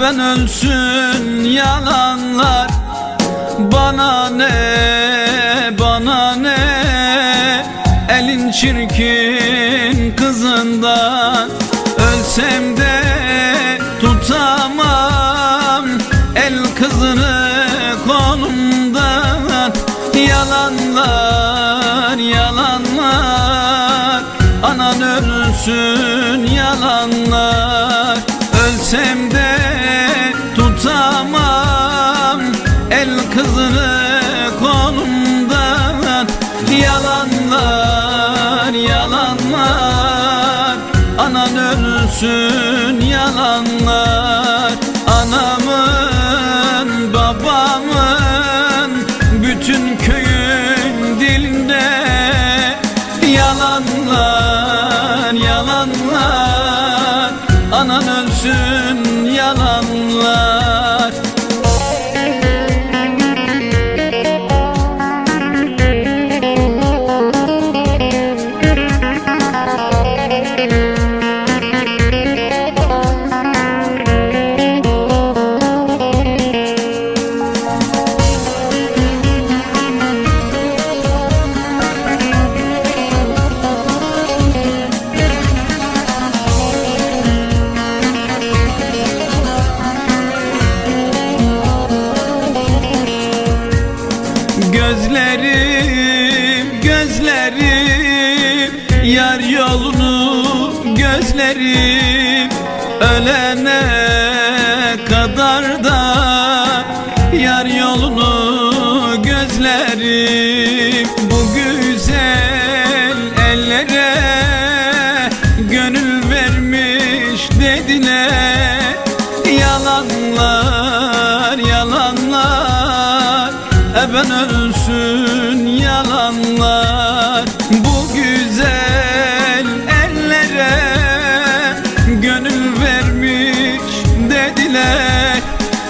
ben ölsün yalanlar. Bana ne, bana ne, elin çirkin kızından. Ölsem de tutamam el kızını kolumdan. Yalanlar, yalanlar, anan ölsün yalanlar. Ölsem de tutamam el kızını kolumdan. Yalanlar, yalanlar, anan ölsün yalanlar. Anamın, babamın, bütün köyün dilinde yalanlar, yalanlar, anan ölsün yalanlar. Gözlerim, gözlerim, yar yolunu gözlerim. Ölene kadar da yar yolunu gözlerim. Bu güzel ellere gönül vermiş dediler. Yalanlar, yalanlar, ben ölsün yalanlar. Bu güzel ellere gönül vermiş dediler.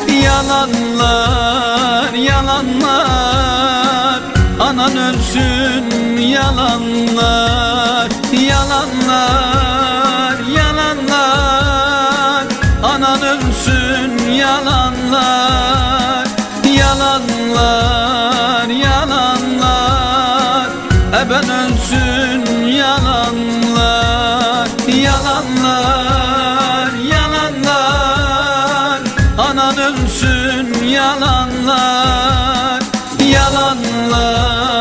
Yalanlar, yalanlar, anan ölsün yalanlar. Yalanlar, yalanlar, anan ölsün yalanlar. Yalanlar, yalanlar, ben ölsün yalanlar. Yalanlar, yalanlar, anan ölsün yalanlar. Yalanlar.